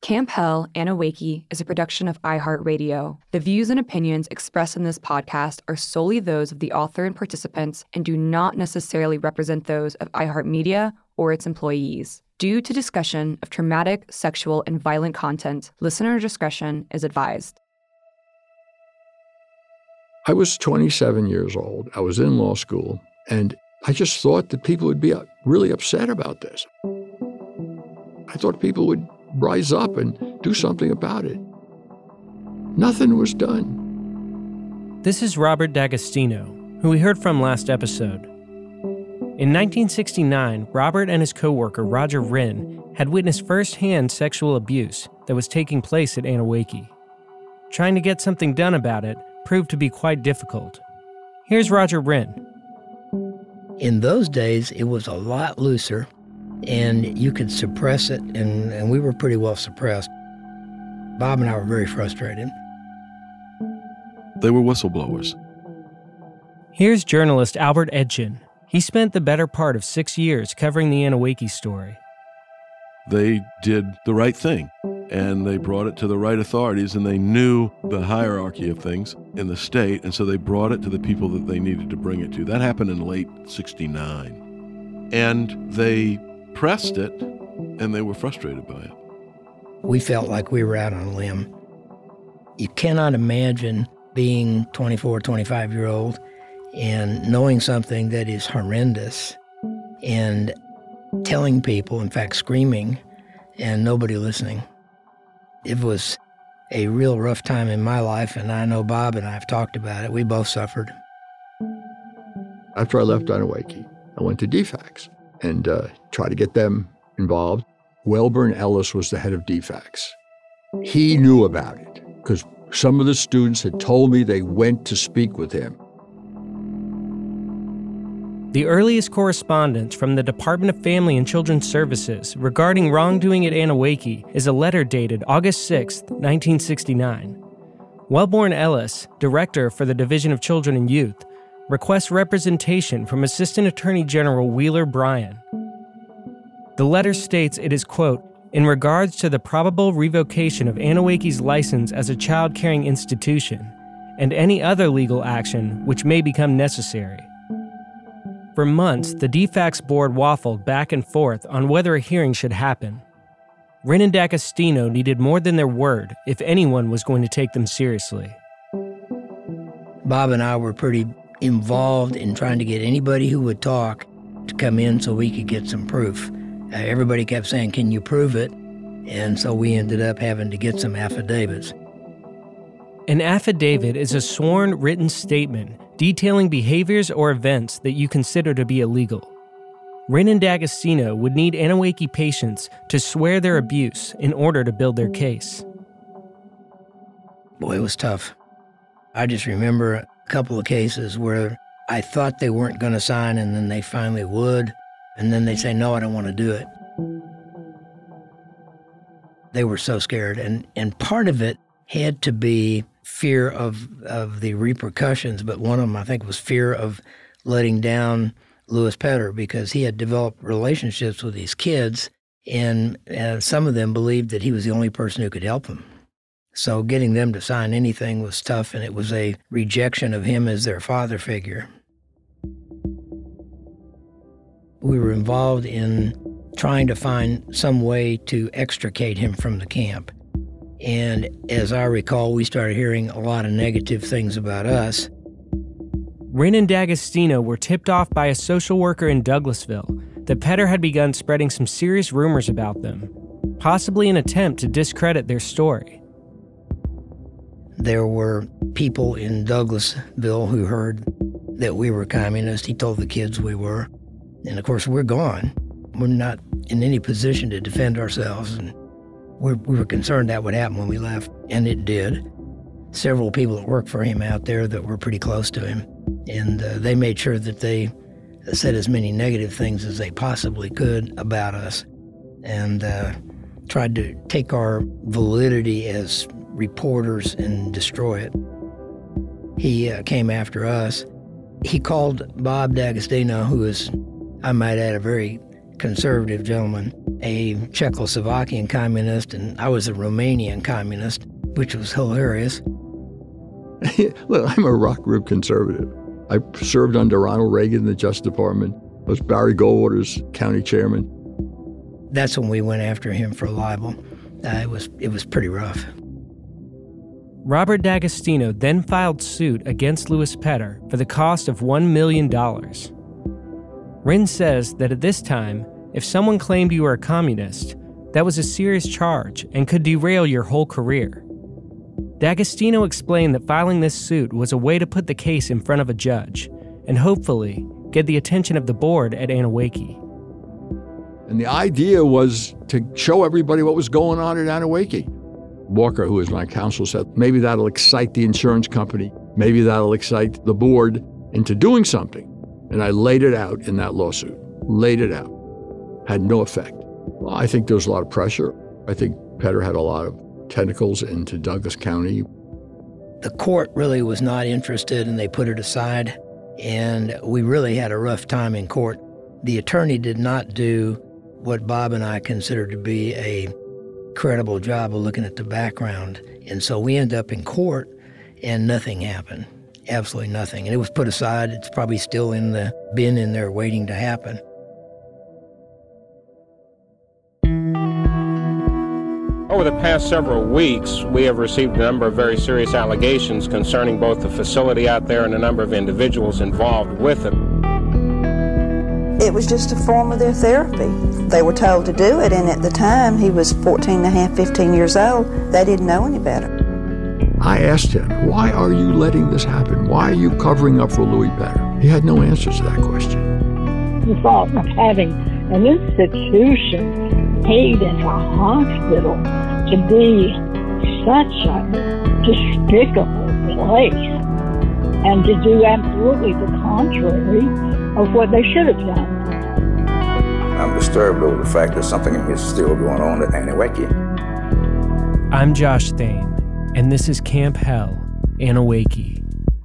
Camp Hell, Anneewakee is a production of iHeartRadio. The views and opinions expressed in this podcast are solely those of the author and participants and do not necessarily represent those of iHeartMedia or its employees. Due to discussion of traumatic, sexual, and violent content, listener discretion is advised. I was 27 years old. I was in law school, and I just thought that people would be really upset about this. I thought people would rise up and do something about it. Nothing was done. This is Robert D'Agostino, who we heard from last episode. In 1969, Robert and his co-worker Roger Wren had witnessed firsthand sexual abuse that was taking place at Anneewakee. Trying to get something done about it proved to be quite difficult. Here's Roger Wren. In those days, it was a lot looser, and you could suppress it, and we were pretty well suppressed. Bob and I were very frustrated. They were whistleblowers. Here's journalist Albert Edgen. He spent the better part of 6 years covering the Anneewakee story. They did the right thing, and they brought it to the right authorities, and they knew the hierarchy of things in the state, and so they brought it to the people that they needed to bring it to. That happened in late '69. And they pressed it, and they were frustrated by it. We felt like we were out on a limb. You cannot imagine being 24, 25-year-old and knowing something that is horrendous and telling people, in fact, screaming, and nobody listening. It was a real rough time in my life, and I know Bob and I have talked about it. We both suffered. After I left Anneewakee, I went to DFACS and tried to get them involved. Wellborn Ellis was the head of DFACS. He knew about it because some of the students had told me they went to speak with him. The earliest correspondence from the Department of Family and Children's Services regarding wrongdoing at Anneewakee is a letter dated August 6, 1969. Wellborn Ellis, director for the Division of Children and Youth, requests representation from Assistant Attorney General Wheeler Bryan. The letter states it is, quote, in regards to the probable revocation of Anneewakee's license as a child-caring institution and any other legal action which may become necessary. For months, the DFACS board waffled back and forth on whether a hearing should happen. Wren and D'Agostino needed more than their word if anyone was going to take them seriously. Bob and I were pretty involved in trying to get anybody who would talk to come in so we could get some proof. Everybody kept saying, can you prove it? And so we ended up having to get some affidavits. An affidavit is a sworn written statement detailing behaviors or events that you consider to be illegal. Wren and D'Agostino would need Anneewakee patients to swear their abuse in order to build their case. Boy, it was tough. I just remember a couple of cases where I thought they weren't going to sign, and then they finally would, and then they'd say, no, I don't want to do it. They were so scared, and part of it had to be fear of the repercussions, but one of them, I think, was fear of letting down Louis Petter, because he had developed relationships with these kids, and some of them believed that he was the only person who could help them. So getting them to sign anything was tough, and it was a rejection of him as their father figure. We were involved in trying to find some way to extricate him from the camp. And as I recall, we started hearing a lot of negative things about us. Wren and D'Agostino were tipped off by a social worker in Douglasville that Petter had begun spreading some serious rumors about them, possibly an attempt to discredit their story. There were people in Douglasville who heard that we were communists. He told the kids we were. And of course, we're gone. We're not in any position to defend ourselves. And we were concerned that would happen when we left, and it did. Several people that worked for him out there that were pretty close to him, and they made sure that they said as many negative things as they possibly could about us, and tried to take our validity as reporters and destroy it. He came after us. He called Bob D'Agostino, who is, I might add, a very conservative gentleman, a Czechoslovakian communist, and I was a Romanian communist, which was hilarious. Look, I'm a rock group conservative. I served under Ronald Reagan in the Justice Department. I was Barry Goldwater's county chairman. That's when we went after him for libel. It was pretty rough. Robert D'Agostino then filed suit against Louis Petter for the cost of $1 million. Wren says that at this time, if someone claimed you were a communist, that was a serious charge and could derail your whole career. D'Agostino explained that filing this suit was a way to put the case in front of a judge and hopefully get the attention of the board at Anneewakee. And the idea was to show everybody what was going on at Anneewakee. Walker, who was my counsel, said, maybe that'll excite the insurance company. Maybe that'll excite the board into doing something. And I laid it out in that lawsuit. Laid it out. Had no effect. Well, I think there was a lot of pressure. I think Petter had a lot of tentacles into Douglas County. The court really was not interested, and they put it aside. And we really had a rough time in court. The attorney did not do what Bob and I considered to be a credible job of looking at the background. And so we ended up in court, and nothing happened. Absolutely nothing. And it was put aside. It's probably still in the bin in there waiting to happen. Over the past several weeks, we have received a number of very serious allegations concerning both the facility out there and a number of individuals involved with it. It was just a form of their therapy. They were told to do it, and at the time, he was 14 and a half, 15 years old. They didn't know any better. I asked him, why are you letting this happen? Why are you covering up for Louis Petter? He had no answers to that question. The thought of having an institution paid in a hospital to be such a despicable place and to do absolutely the contrary of what they should have done. I'm disturbed over the fact that something is still going on at Anneewakee. I'm Josh Thane, and this is Camp Hell, Anneewakee.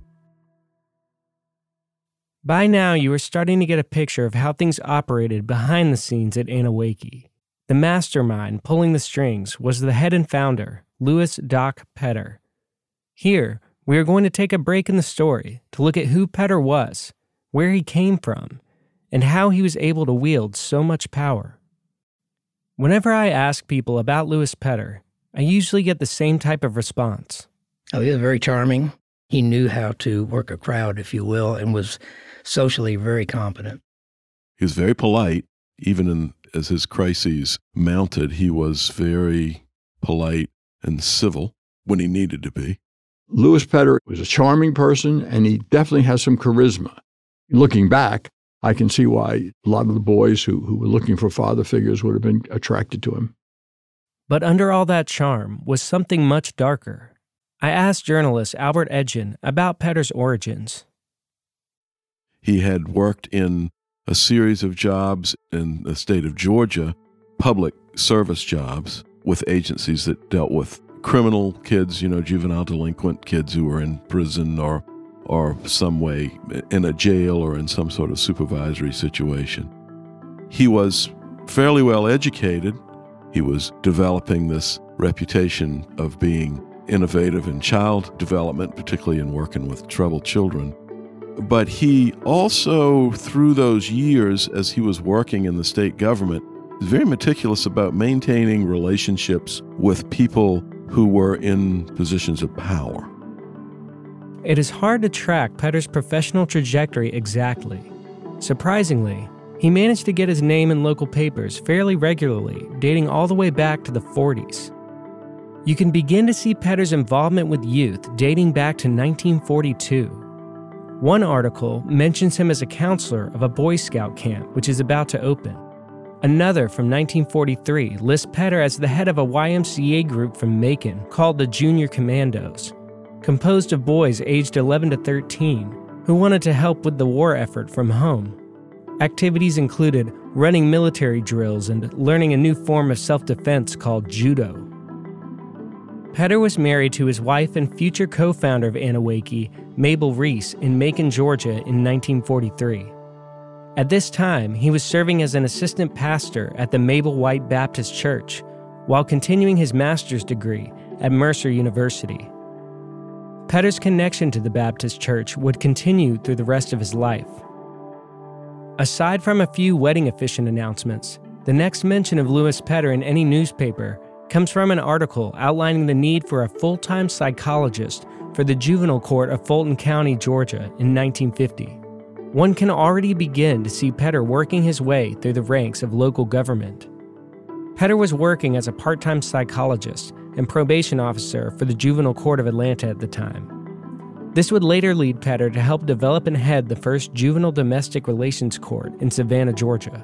By now, you are starting to get a picture of how things operated behind the scenes at Anneewakee. The mastermind pulling the strings was the head and founder, Louis Doc Petter. Here, we are going to take a break in the story to look at who Petter was, where he came from, and how he was able to wield so much power. Whenever I ask people about Louis Petter, I usually get the same type of response. Oh, he was very charming. He knew how to work a crowd, if you will, and was socially very competent. He was very polite, even as his crises mounted. He was very polite and civil when he needed to be. Louis Petter was a charming person, and he definitely has some charisma. Looking back, I can see why a lot of the boys who were looking for father figures would have been attracted to him. But under all that charm was something much darker. I asked journalist Albert Edgen about Petter's origins. He had worked in a series of jobs in the state of Georgia, public service jobs with agencies that dealt with criminal kids, juvenile delinquent kids who were in prison or some way in a jail or in some sort of supervisory situation. He was fairly well educated. He was developing this reputation of being innovative in child development, particularly in working with troubled children. But he also, through those years as he was working in the state government, was very meticulous about maintaining relationships with people who were in positions of power. It is hard to track Petter's professional trajectory exactly. Surprisingly, he managed to get his name in local papers fairly regularly, dating all the way back to the 40s. You can begin to see Petter's involvement with youth dating back to 1942. One article mentions him as a counselor of a Boy Scout camp, which is about to open. Another from 1943 lists Petter as the head of a YMCA group from Macon called the Junior Commandos, composed of boys aged 11 to 13 who wanted to help with the war effort from home. Activities included running military drills and learning a new form of self-defense called judo. Petter was married to his wife and future co-founder of Anneewakee, Mabel Reese, in Macon, Georgia in 1943. At this time, he was serving as an assistant pastor at the Mabel White Baptist Church while continuing his master's degree at Mercer University. Petter's connection to the Baptist Church would continue through the rest of his life. Aside from a few wedding officiant announcements, the next mention of Louis Petter in any newspaper comes from an article outlining the need for a full-time psychologist for the juvenile court of Fulton County, Georgia in 1950. One can already begin to see Petter working his way through the ranks of local government. Petter was working as a part-time psychologist and probation officer for the Juvenile Court of Atlanta at the time. This would later lead Petter to help develop and head the first juvenile domestic relations court in Savannah, Georgia.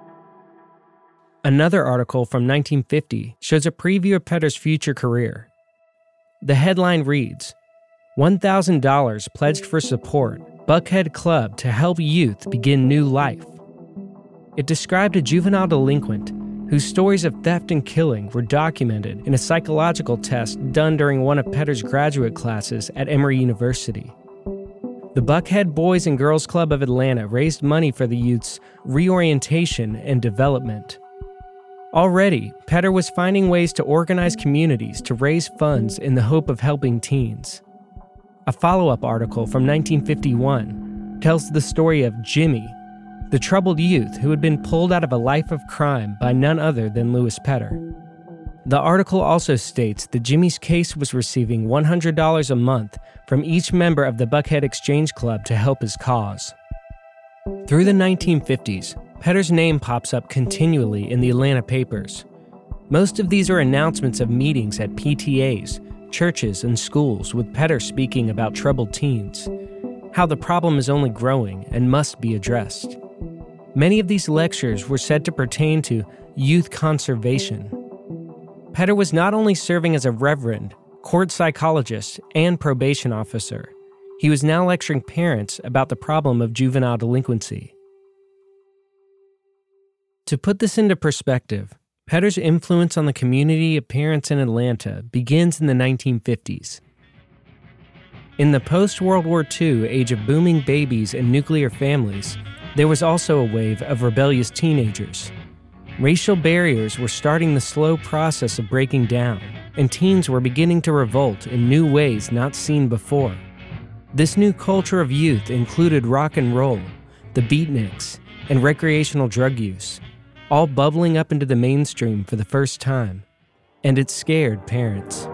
Another article from 1950 shows a preview of Petter's future career. The headline reads, $1,000 pledged for support, Buckhead Club to help youth begin new life. It described a juvenile delinquent whose stories of theft and killing were documented in a psychological test done during one of Petter's graduate classes at Emory University. The Buckhead Boys and Girls Club of Atlanta raised money for the youth's reorientation and development. Already, Petter was finding ways to organize communities to raise funds in the hope of helping teens. A follow-up article from 1951 tells the story of Jimmy, the troubled youth who had been pulled out of a life of crime by none other than Louis Petter. The article also states that Jimmy's case was receiving $100 a month from each member of the Buckhead Exchange Club to help his cause. Through the 1950s, Petter's name pops up continually in the Atlanta papers. Most of these are announcements of meetings at PTAs, churches, and schools with Petter speaking about troubled teens, how the problem is only growing and must be addressed. Many of these lectures were said to pertain to youth conservation. Petter was not only serving as a reverend, court psychologist, and probation officer, he was now lecturing parents about the problem of juvenile delinquency. To put this into perspective, Petter's influence on the community of parents in Atlanta begins in the 1950s. In the post-World War II age of booming babies and nuclear families, there was also a wave of rebellious teenagers. Racial barriers were starting the slow process of breaking down, and teens were beginning to revolt in new ways not seen before. This new culture of youth included rock and roll, the beatniks, and recreational drug use, all bubbling up into the mainstream for the first time, and it scared parents.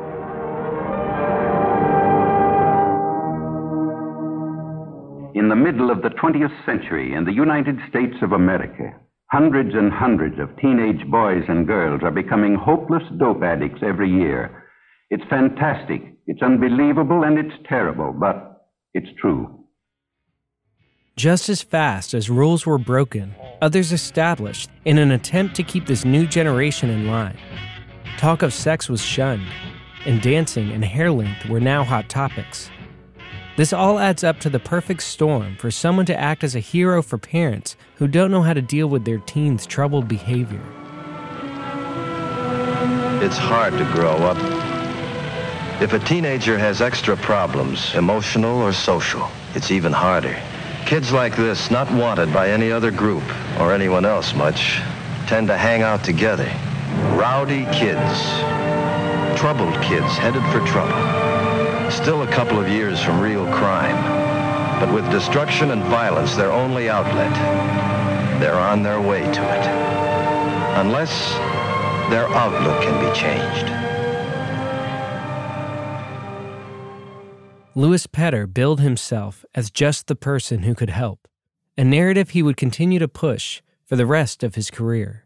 In the middle of the 20th century in the United States of America, hundreds and hundreds of teenage boys and girls are becoming hopeless dope addicts every year. It's fantastic, it's unbelievable, and it's terrible, but it's true. Just as fast as rules were broken, others established in an attempt to keep this new generation in line. Talk of sex was shunned, and dancing and hair length were now hot topics. This all adds up to the perfect storm for someone to act as a hero for parents who don't know how to deal with their teens' troubled behavior. It's hard to grow up. If a teenager has extra problems, emotional or social, it's even harder. Kids like this, not wanted by any other group or anyone else much, tend to hang out together. Rowdy kids, troubled kids headed for trouble. Still a couple of years from real crime, but with destruction and violence their only outlet, they're on their way to it. Unless their outlook can be changed. Louis Petter billed himself as just the person who could help, a narrative he would continue to push for the rest of his career.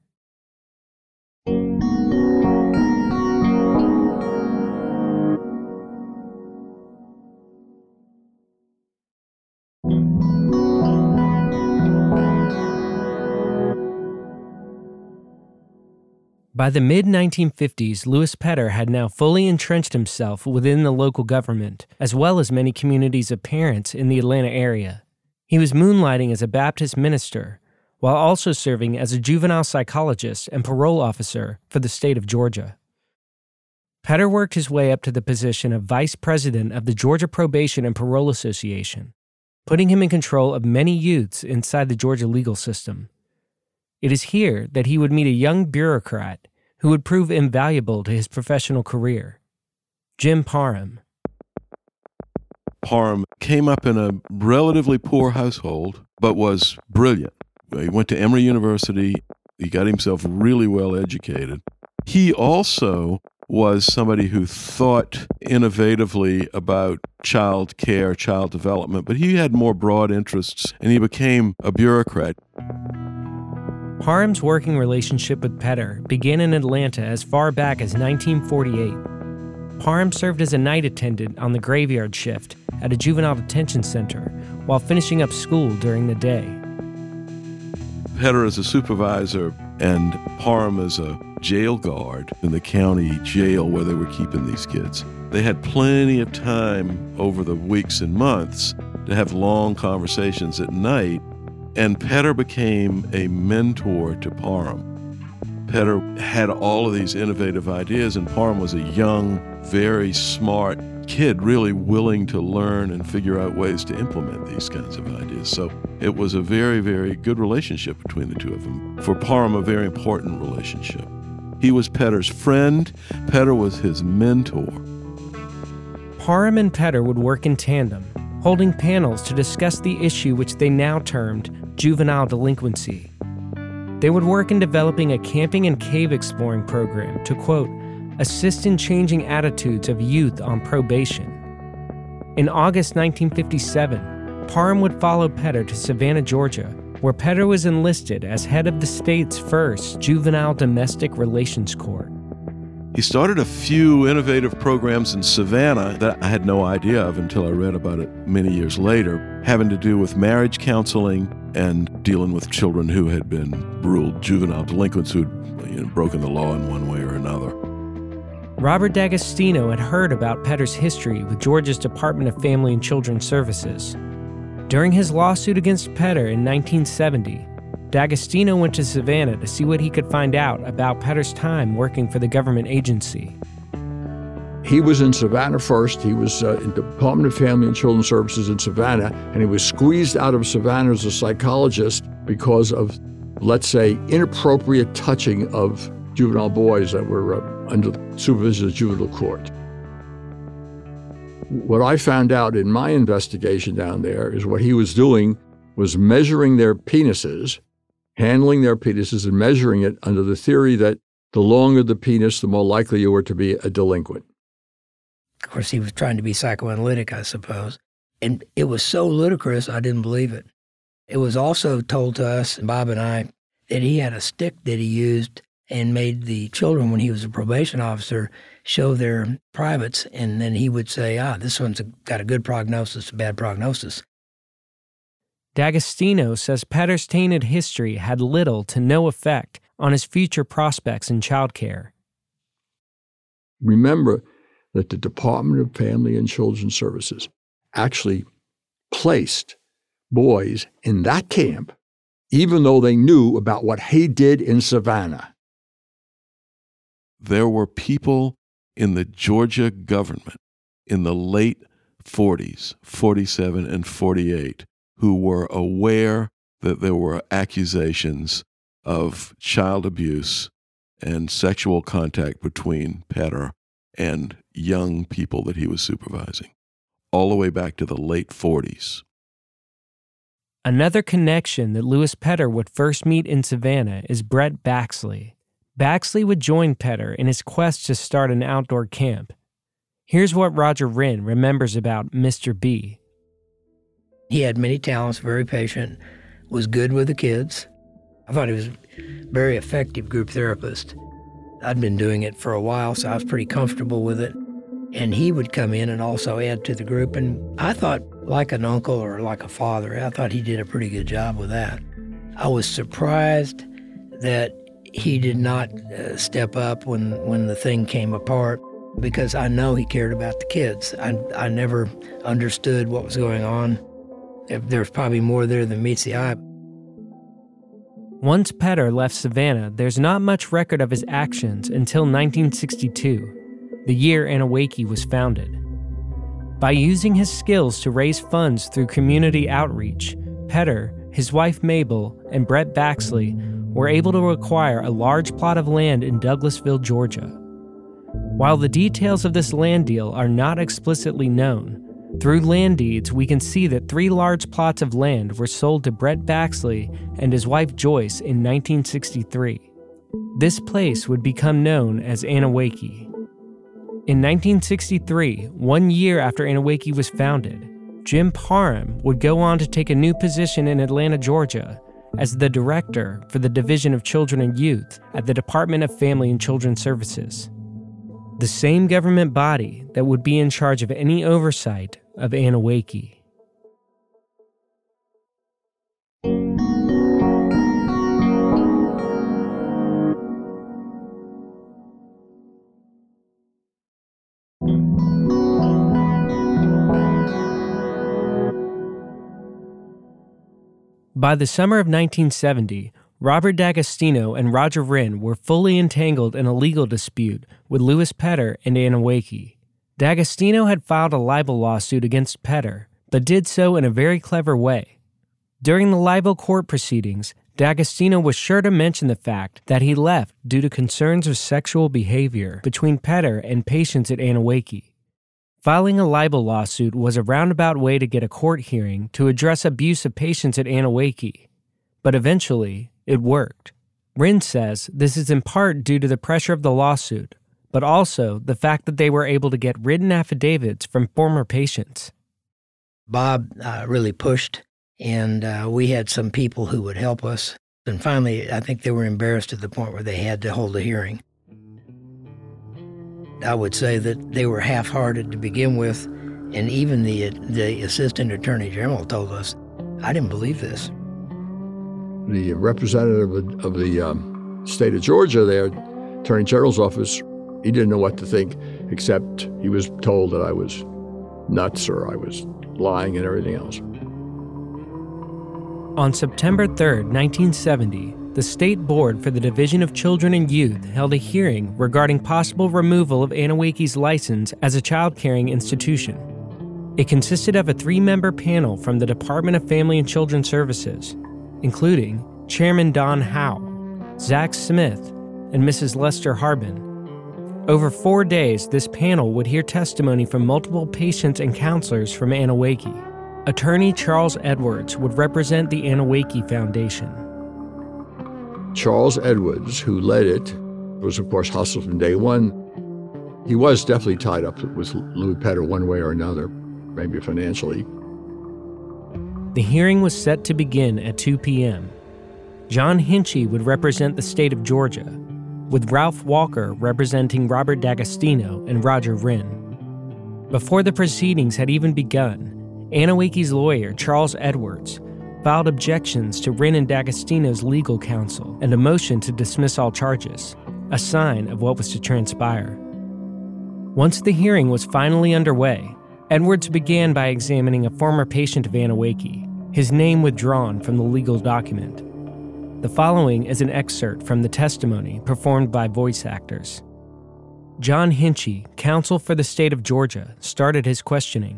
By the mid-1950s, Louis Petter had now fully entrenched himself within the local government, as well as many communities of parents in the Atlanta area. He was moonlighting as a Baptist minister, while also serving as a juvenile psychologist and parole officer for the state of Georgia. Petter worked his way up to the position of vice president of the Georgia Probation and Parole Association. putting him in control of many youths inside the Georgia legal system. It is here that he would meet a young bureaucrat who would prove invaluable to his professional career, Jim Parham. Parham came up in a relatively poor household, but was brilliant. He went to Emory University. He got himself really well educated. He also was somebody who thought innovatively about child care, child development, but he had more broad interests, and he became a bureaucrat. Parham's working relationship with Petter began in Atlanta as far back as 1948. Parham served as a night attendant on the graveyard shift at a juvenile detention center while finishing up school during the day. Petter is a supervisor and Parham is a jail guard in the county jail where they were keeping these kids. They had plenty of time over the weeks and months to have long conversations at night, and Petter became a mentor to Parham. Petter had all of these innovative ideas, and Parham was a young, very smart kid, really willing to learn and figure out ways to implement these kinds of ideas. So it was a very, very good relationship between the two of them. For Parham, a very important relationship. He was Petter's friend. Petter was his mentor. Parham and Petter would work in tandem, holding panels to discuss the issue which they now termed juvenile delinquency. They would work in developing a camping and cave exploring program to, quote, assist in changing attitudes of youth on probation. In August 1957, Parham would follow Petter to Savannah, Georgia, where Petter was enlisted as head of the state's first juvenile domestic relations court. He started a few innovative programs in Savannah that I had no idea of until I read about it many years later, having to do with marriage counseling and dealing with children who had been ruled juvenile delinquents who'd broken the law in one way or another. Robert D'Agostino had heard about Petter's history with Georgia's Department of Family and Children's Services. During his lawsuit against Petter in 1970, D'Agostino went to Savannah to see what he could find out about Petter's time working for the government agency. He was in Savannah first. He was in the Department of Family and Children's Services in Savannah, and he was squeezed out of Savannah as a psychologist because of, let's say, inappropriate touching of juvenile boys that were under the supervision of the juvenile court. What I found out in my investigation down there is what he was doing was measuring their penises, handling their penises and measuring it under the theory that the longer the penis, the more likely you were to be a delinquent. Of course, he was trying to be psychoanalytic, I suppose. And it was so ludicrous, I didn't believe it. It was also told to us, Bob and I, that he had a stick that he used and made the children, when he was a probation officer, show their privates, and then he would say, this one's got a good prognosis, a bad prognosis. D'Agostino says Petter's tainted history had little to no effect on his future prospects in childcare. Remember that the Department of Family and Children's Services actually placed boys in that camp, even though they knew about what he did in Savannah. There were people in the Georgia government in the late 40s, 47 and 48, who were aware that there were accusations of child abuse and sexual contact between Petter and young people that he was supervising, all the way back to the late 40s. Another connection that Louis Petter would first meet in Savannah is Brett Baxley. Baxley would join Petter in his quest to start an outdoor camp. Here's what Roger Wren remembers about Mr. B. He had many talents, very patient, was good with the kids. I thought he was a very effective group therapist. I'd been doing it for a while, so I was pretty comfortable with it. And he would come in and also add to the group. And I thought, like an uncle or like a father, I thought he did a pretty good job with that. I was surprised that he did not step up when the thing came apart, because I know he cared about the kids. I never understood what was going on. There's probably more there than meets the eye. Once Petter left Savannah, there's not much record of his actions until 1962, the year Anneewakee was founded. By using his skills to raise funds through community outreach, Petter, his wife Mabel, and Brett Baxley were able to acquire a large plot of land in Douglasville, Georgia. While the details of this land deal are not explicitly known, through land deeds we can see that 3 large plots of land were sold to Brett Baxley and his wife Joyce in 1963. This place would become known as Anneewakee. In 1963, 1 year after Anneewakee was founded, Jim Parham would go on to take a new position in Atlanta, Georgia, as the director for the Division of Children and Youth at the Department of Family and Children Services, the same government body that would be in charge of any oversight of Anneewakee. By the summer of 1970, Robert D'Agostino and Roger Wren were fully entangled in a legal dispute with Louis Petter and Anneewakee. D'Agostino had filed a libel lawsuit against Petter, but did so in a very clever way. During the libel court proceedings, D'Agostino was sure to mention the fact that he left due to concerns of sexual behavior between Petter and patients at Anneewakee. Filing a libel lawsuit was a roundabout way to get a court hearing to address abuse of patients at Anneewakee, but eventually it worked. Wren says this is in part due to the pressure of the lawsuit, but also the fact that they were able to get written affidavits from former patients. Bob really pushed, and we had some people who would help us. And finally, I think they were embarrassed to the point where they had to hold a hearing. I would say that they were half-hearted to begin with, and even the Assistant Attorney General told us, I didn't believe this. The representative of the state of Georgia there, Attorney General's office, he didn't know what to think, except he was told that I was nuts or I was lying and everything else. On September 3rd, 1970, the State Board for the Division of Children and Youth held a hearing regarding possible removal of Anneewakee's license as a child-caring institution. It consisted of a 3-member panel from the Department of Family and Children Services, including Chairman Don Howe, Zach Smith, and Mrs. Lester Harbin. Over 4 days, this panel would hear testimony from multiple patients and counselors from Anneewakee. Attorney Charles Edwards would represent the Anneewakee Foundation. Charles Edwards, who led it, was of course hustled from day one. He was definitely tied up with Louis Petter one way or another, maybe financially. The hearing was set to begin at 2 p.m. John Hinchey would represent the state of Georgia, with Ralph Walker representing Robert D'Agostino and Roger Wren. Before the proceedings had even begun, Anneewakee's lawyer, Charles Edwards, filed objections to Wren and D'Agostino's legal counsel and a motion to dismiss all charges, a sign of what was to transpire. Once the hearing was finally underway, Edwards began by examining a former patient of Anneewakee, his name withdrawn from the legal document. The following is an excerpt from the testimony performed by voice actors. John Hinchey, counsel for the state of Georgia, started his questioning.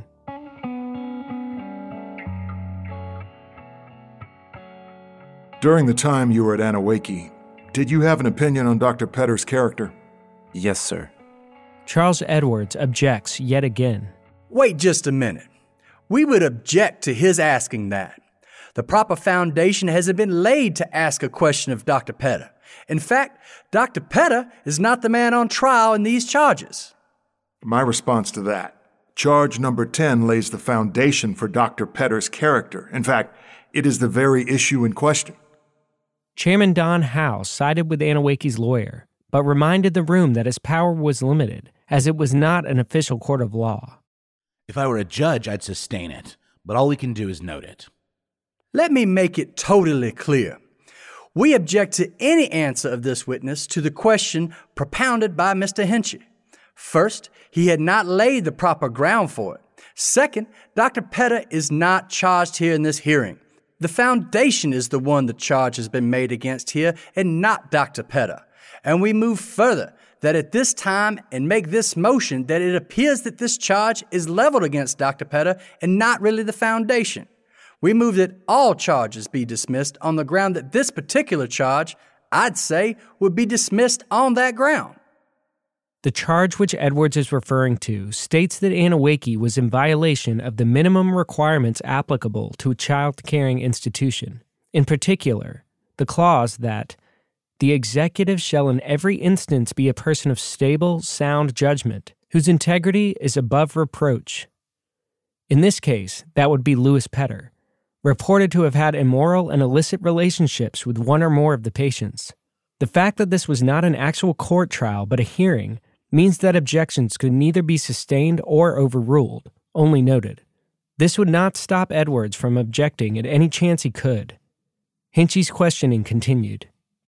During the time you were at Anneewakee, did you have an opinion on Dr. Petter's character? Yes, sir. Charles Edwards objects yet again. Wait just a minute. We would object to his asking that. The proper foundation hasn't been laid to ask a question of Dr. Petter. In fact, Dr. Petter is not the man on trial in these charges. My response to that, charge number 10 lays the foundation for Dr. Petter's character. In fact, it is the very issue in question. Chairman Don Howe sided with Anneewakee's lawyer, but reminded the room that his power was limited, as it was not an official court of law. If I were a judge, I'd sustain it, but all we can do is note it. Let me make it totally clear. We object to any answer of this witness to the question propounded by Mr. Hinchey. First, he had not laid the proper ground for it. Second, Dr. Petter is not charged here in this hearing. The foundation is the one the charge has been made against here and not Dr. Petter. And we move further. that at this time and make this motion that it appears that this charge is leveled against Dr. Petter and not really the foundation. We move that all charges be dismissed on the ground that this particular charge, I'd say, would be dismissed on that ground. The charge which Edwards is referring to states that Anawake was in violation of the minimum requirements applicable to a child-caring institution. In particular, the clause that the executive shall in every instance be a person of stable, sound judgment, whose integrity is above reproach. In this case, that would be Louis Petter, reported to have had immoral and illicit relationships with one or more of the patients. The fact that this was not an actual court trial but a hearing means that objections could neither be sustained or overruled, only noted. This would not stop Edwards from objecting at any chance he could. Hinchey's questioning continued.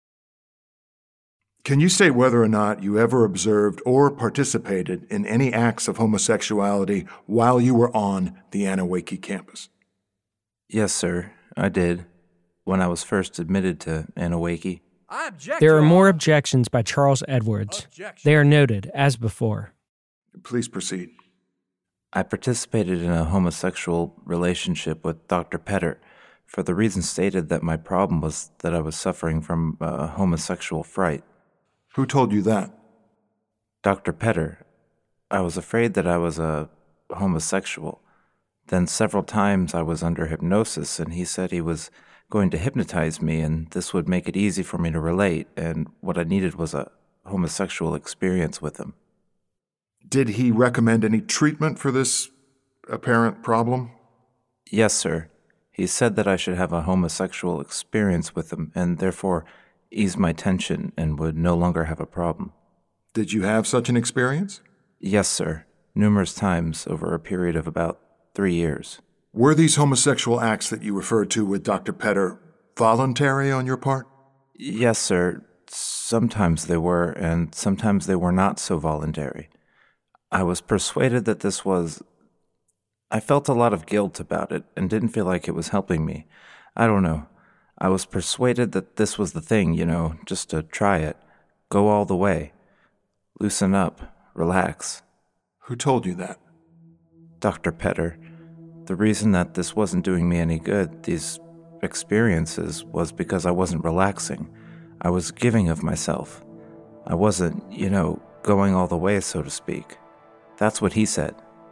Can you state whether or not you ever observed or participated in any acts of homosexuality while you were on the Anawake campus? Yes, sir, I did, when I was first admitted to Anawake. There are more objections by Charles Edwards. They are noted, as before. Please proceed. I participated in a homosexual relationship with Dr. Petter for the reason stated that my problem was that I was suffering from homosexual fright. Who told you that? Dr. Petter. I was afraid that I was a homosexual. Then several times I was under hypnosis, and he said he was going to hypnotize me, and this would make it easy for me to relate, and what I needed was a homosexual experience with him. Did he recommend any treatment for this apparent problem? Yes, sir. He said that I should have a homosexual experience with him, and therefore ease my tension and would no longer have a problem. Did you have such an experience? Yes, sir. Numerous times over a period of about 3 years. Were these homosexual acts that you referred to with Dr. Petter voluntary on your part? Yes, sir. Sometimes they were, and sometimes they were not so voluntary. I was persuaded that this was... I felt a lot of guilt about it and didn't feel like it was helping me. I don't know. I was persuaded that this was the thing, just to try it. Go all the way. Loosen up. Relax. Who told you that? Dr. Petter. The reason that this wasn't doing me any good, these experiences, was because I wasn't relaxing. I was giving of myself. I wasn't, going all the way, so to speak. That's what he said.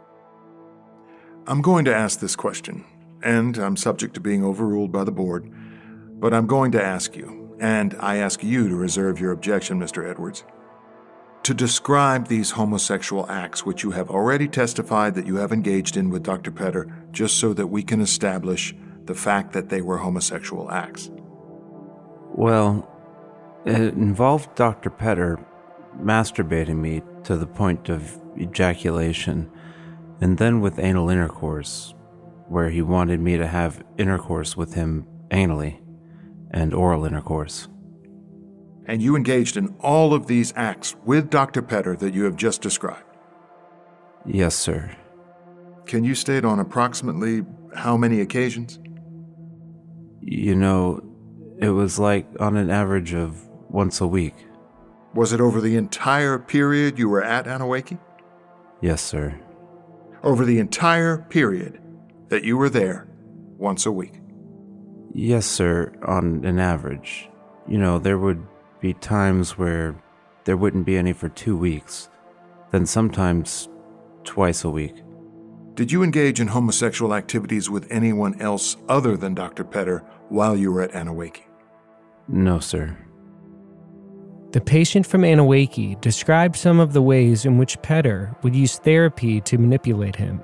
I'm going to ask this question, and I'm subject to being overruled by the board, but I'm going to ask you, and I ask you to reserve your objection, Mr. Edwards, to describe these homosexual acts which you have already testified that you have engaged in with Dr. Petter, just so that we can establish the fact that they were homosexual acts. Well, it involved Dr. Petter masturbating me to the point of ejaculation, and then with anal intercourse, where he wanted me to have intercourse with him anally, and oral intercourse. And you engaged in all of these acts with Dr. Petter that you have just described? Yes, sir. Can you state on approximately how many occasions? It was like on an average of once a week. Was it over the entire period you were at Anawake? Yes, sir. Over the entire period that you were there, once a week? Yes, sir, on an average. There would be times where there wouldn't be any for 2 weeks, then sometimes twice a week. Did you engage in homosexual activities with anyone else other than Dr. Petter while you were at Anawake? No, sir. The patient from Anawake described some of the ways in which Petter would use therapy to manipulate him.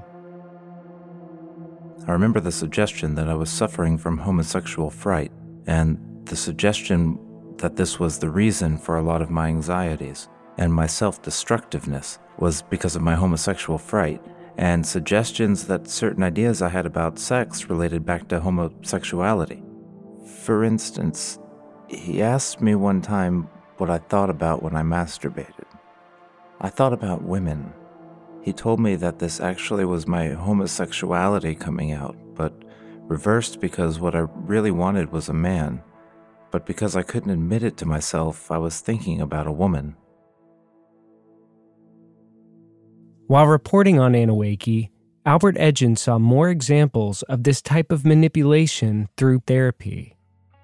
I remember the suggestion that I was suffering from homosexual fright, and the suggestion that this was the reason for a lot of my anxieties, and my self-destructiveness was because of my homosexual fright, and suggestions that certain ideas I had about sex related back to homosexuality. For instance, he asked me one time what I thought about when I masturbated. I thought about women. He told me that this actually was my homosexuality coming out, but reversed because what I really wanted was a man. But because I couldn't admit it to myself, I was thinking about a woman. While reporting on Anawake, Albert Edgin saw more examples of this type of manipulation through therapy.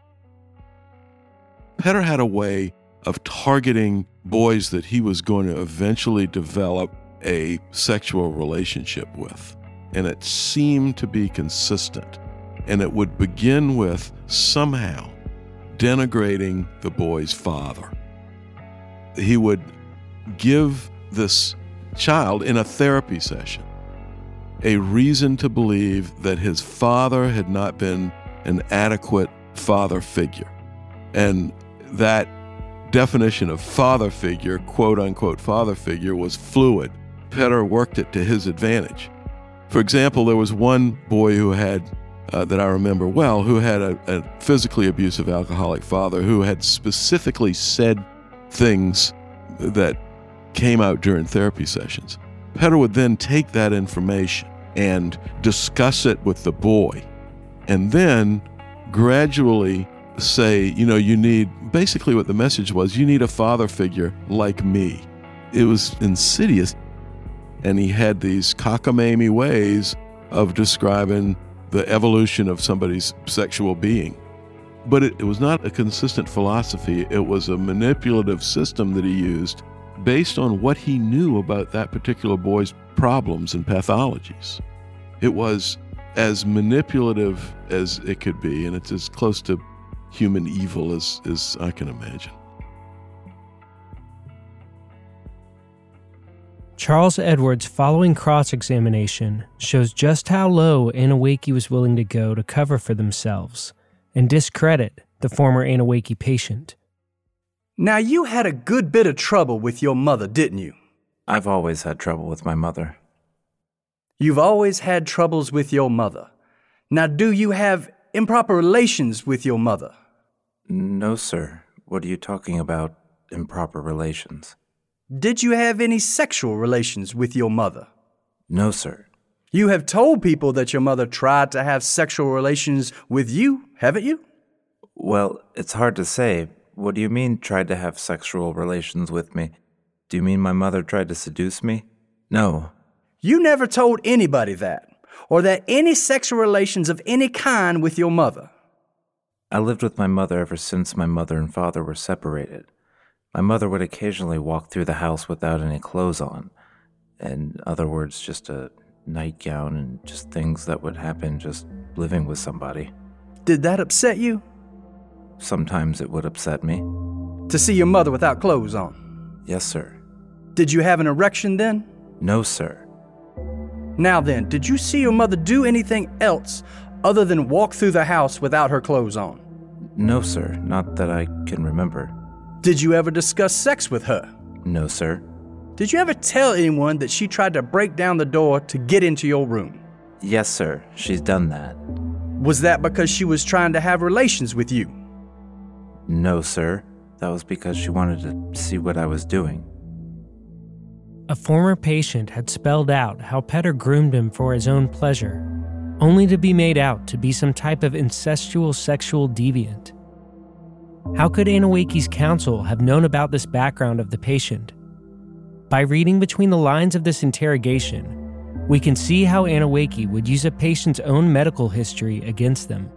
Petter had a way of targeting boys that he was going to eventually develop a sexual relationship with. And it seemed to be consistent. And it would begin with somehow denigrating the boy's father. He would give this child in a therapy session a reason to believe that his father had not been an adequate father figure. And that definition of father figure, quote unquote father figure, was fluid. Petter worked it to his advantage. For example, there was one boy who had, that I remember well, who had a physically abusive alcoholic father who had specifically said things that came out during therapy sessions. Petter would then take that information and discuss it with the boy, and then gradually say, you need, basically what the message was, you need a father figure like me. It was insidious, and he had these cockamamie ways of describing the evolution of somebody's sexual being. But it was not a consistent philosophy. It was a manipulative system that he used based on what he knew about that particular boy's problems and pathologies. It was as manipulative as it could be, and it's as close to human evil as I can imagine. Charles Edwards' following cross-examination shows just how low Anawake was willing to go to cover for themselves and discredit the former Anawake patient. Now, you had a good bit of trouble with your mother, didn't you? I've always had trouble with my mother. You've always had troubles with your mother. Now, do you have improper relations with your mother? No, sir. What are you talking about, improper relations? Did you have any sexual relations with your mother? No, sir. You have told people that your mother tried to have sexual relations with you, haven't you? Well, it's hard to say. What do you mean, tried to have sexual relations with me? Do you mean my mother tried to seduce me? No. You never told anybody that, or that any sexual relations of any kind with your mother. I lived with my mother ever since my mother and father were separated. My mother would occasionally walk through the house without any clothes on. In other words, just a nightgown and just things that would happen just living with somebody. Did that upset you? Sometimes it would upset me. To see your mother without clothes on? Yes, sir. Did you have an erection then? No, sir. Now then, did you see your mother do anything else other than walk through the house without her clothes on? No, sir. Not that I can remember. Did you ever discuss sex with her? No, sir. Did you ever tell anyone that she tried to break down the door to get into your room? Yes, sir. She's done that. Was that because she was trying to have relations with you? No, sir. That was because she wanted to see what I was doing. A former patient had spelled out how Petter groomed him for his own pleasure, only to be made out to be some type of incestual sexual deviant. How could Anawake's counsel have known about this background of the patient? By reading between the lines of this interrogation, we can see how Anawake would use a patient's own medical history against them.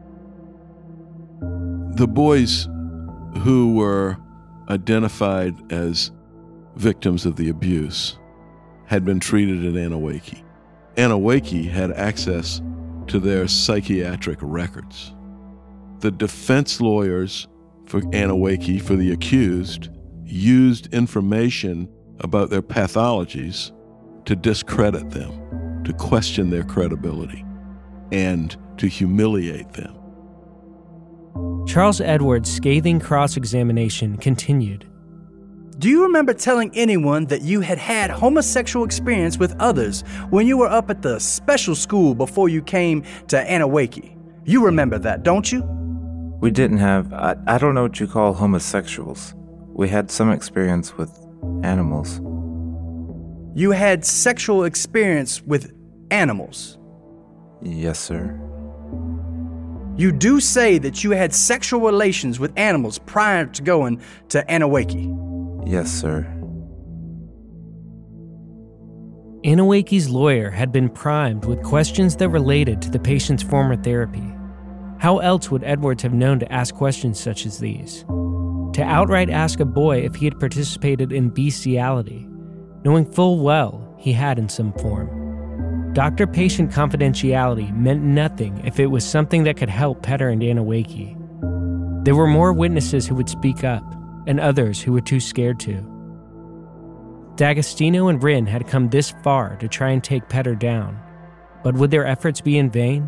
The boys who were identified as victims of the abuse had been treated at Anawake. Anawake had access to their psychiatric records. The defense lawyers for Anawake, for the accused, used information about their pathologies to discredit them, to question their credibility, and to humiliate them. Charles Edwards' scathing cross-examination continued. Do you remember telling anyone that you had had homosexual experience with others when you were up at the special school before you came to Anawake? You remember that, don't you? We didn't have, I don't know what you call homosexuals. We had some experience with animals. You had sexual experience with animals? Yes, sir. You do say that you had sexual relations with animals prior to going to Anawake? Yes, sir. Anawake's lawyer had been primed with questions that related to the patient's former therapy. How else would Edwards have known to ask questions such as these? To outright ask a boy if he had participated in bestiality, knowing full well he had in some form. Doctor-patient confidentiality meant nothing if it was something that could help Petter and Anawake. There were more witnesses who would speak up, and others who were too scared to. D'Agostino and Rinn had come this far to try and take Petter down, but would their efforts be in vain?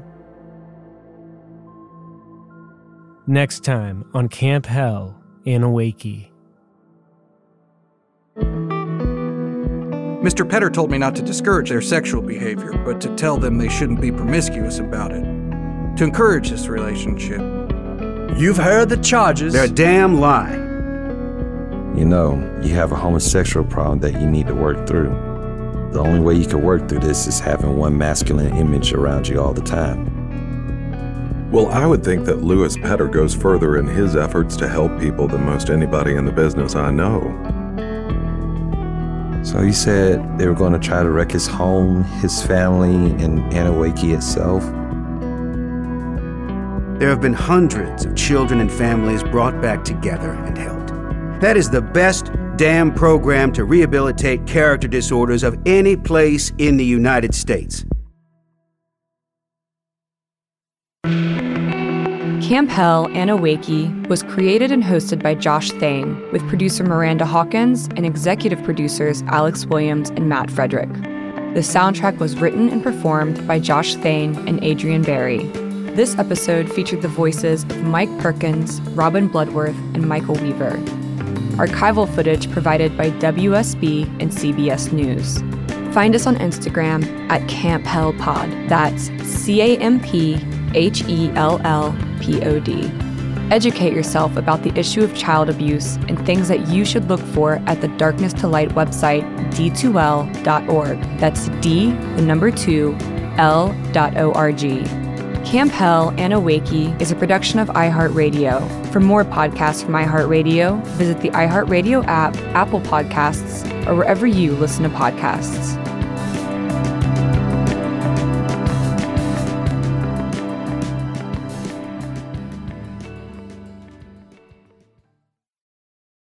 Next time on Camp Hell, Anawake. Mr. Petter told me not to discourage their sexual behavior, but to tell them they shouldn't be promiscuous about it. To encourage this relationship. You've heard the charges. They're a damn lie. You know, you have a homosexual problem that you need to work through. The only way you can work through this is having one masculine image around you all the time. Well, I would think that Louis Petter goes further in his efforts to help people than most anybody in the business I know. So you said they were going to try to wreck his home, his family, and Anawake itself? There have been hundreds of children and families brought back together and helped. That is the best damn program to rehabilitate character disorders of any place in the United States. Camp Hell, Anawake was created and hosted by Josh Thane, with producer Miranda Hawkins and executive producers Alex Williams and Matt Frederick. The soundtrack was written and performed by Josh Thane and Adrian Barry. This episode featured the voices of Mike Perkins, Robin Bloodworth, and Michael Weaver. Archival footage provided by WSB and CBS News. Find us on Instagram at Camp Hell Pod. That's CampHellPod. Educate yourself about the issue of child abuse and things that you should look for at the Darkness to Light website, d2l.org. That's D2L.org. Camp Hell, Anawake is a production of iHeartRadio. For more podcasts from iHeartRadio, visit the iHeartRadio app, Apple Podcasts, or wherever you listen to podcasts.